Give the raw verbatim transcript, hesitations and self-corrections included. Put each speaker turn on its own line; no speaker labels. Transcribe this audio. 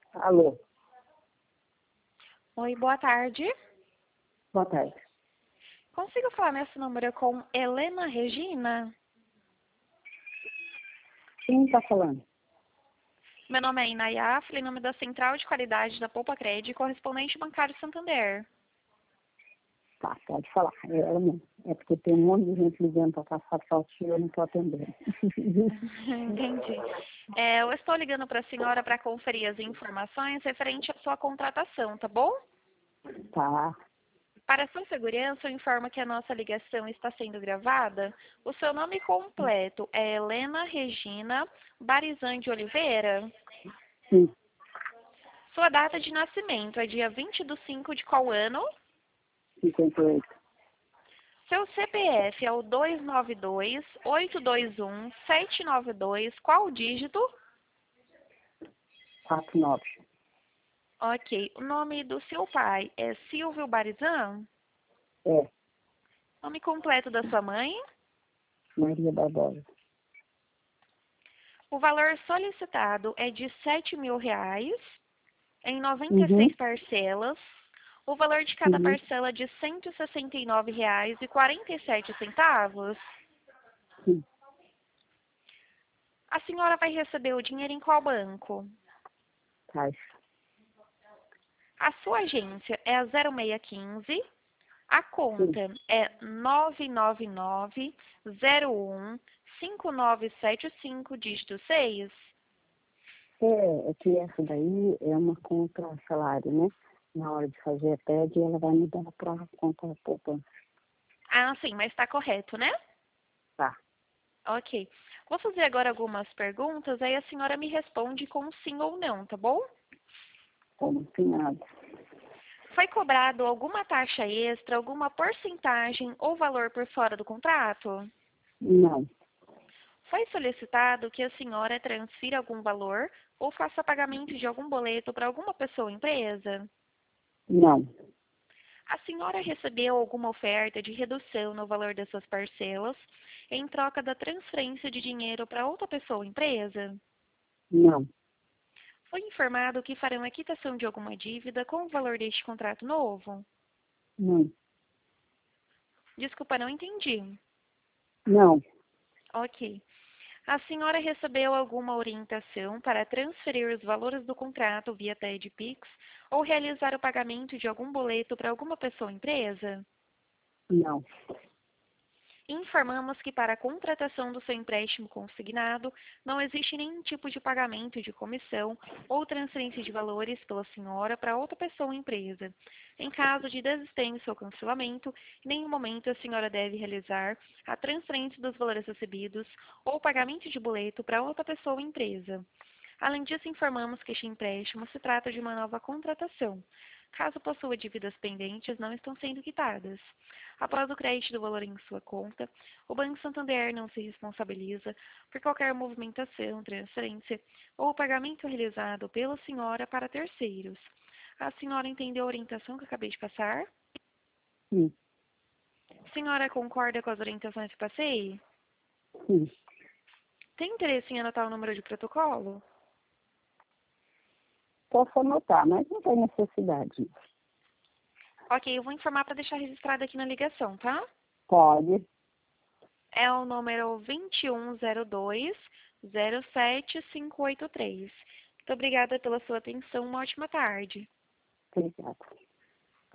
Alô,
Oi, boa tarde.
boa tarde.
Consigo falar nesse número com Helena Regina?
Quem está falando?
Meu nome é Inayá, falei em nome da Central de Qualidade da Poupa Crédito, correspondente bancário Santander.
Tá, pode falar. É ela mesmo. É porque tem um monte de gente ligando para passar foto e eu não estou atendendo.
Entendi. É, eu estou ligando para a senhora para conferir as informações referente à sua contratação, tá bom?
Tá,
Para sua segurança, eu informo que a nossa ligação está sendo gravada. O seu nome completo é Helena Regina Barizan de Oliveira.
sim,
Sua data de nascimento é dia vinte do cinco de qual ano?
cinquenta e oito,
Seu C P F é o dois nove dois, oito dois um, sete nove dois. Qual o dígito?
quarenta e nove.
Ok. O nome do seu pai é Silvio Barizan?
É,
Nome completo da sua mãe?
Maria Barbosa.
O valor solicitado é de sete mil reais, em noventa e
Uhum,
seis parcelas. O valor de cada
uhum,
parcela é de cento e sessenta e nove reais e quarenta e sete centavos.
sim,
A senhora vai receber o dinheiro em qual banco?
Caixa.
A sua agência é a zero seis um cinco. A
Sim.
conta é nove nove nove zero um cinco nove sete cinco, dígito seis.
É, é que essa daí é uma conta salário, né? Na hora de fazer a T E D, ela vai me dar para a conta poupança.
Ah, sim, mas está correto, né?
Tá,
Ok. Vou fazer agora algumas perguntas, aí a senhora me responde com sim ou não, tá bom?
como sem nada.
Foi cobrado alguma taxa extra, alguma porcentagem ou valor por fora do contrato?
Não,
Foi solicitado que a senhora transfira algum valor ou faça pagamento de algum boleto para alguma pessoa ou empresa?
não,
A senhora recebeu alguma oferta de redução no valor das suas parcelas em troca da transferência de dinheiro para outra pessoa ou empresa?
não,
Foi informado que farão a quitação de alguma dívida com o valor deste contrato novo?
não,
Desculpa, não entendi.
não,
Ok. A senhora recebeu alguma orientação para transferir os valores do contrato via T E D Pix ou realizar o pagamento de algum boleto para alguma pessoa ou empresa?
não,
Informamos que para a contratação do seu empréstimo consignado não existe nenhum tipo de pagamento de comissão ou transferência de valores pela senhora para outra pessoa ou empresa. Em caso de desistência ou cancelamento, em nenhum momento a senhora deve realizar a transferência dos valores recebidos ou pagamento de boleto para outra pessoa ou empresa. Além disso, informamos que este empréstimo se trata de uma nova contratação. Caso possua dívidas pendentes, não estão sendo quitadas. Após o crédito do valor em sua conta, o Banco Santander não se responsabiliza por qualquer movimentação, transferência ou pagamento realizado pela senhora para terceiros. A senhora entendeu a orientação que acabei de passar?
sim,
A senhora concorda com as orientações que passei?
sim.
Tem interesse em anotar o número de protocolo?
Posso anotar, mas não tem necessidade.
Ok, eu vou informar para deixar registrado aqui na ligação, tá?
Pode.
É o número vinte e um zero dois zero sete cinco oito três. Muito obrigada pela sua atenção. Uma ótima tarde.
Obrigada.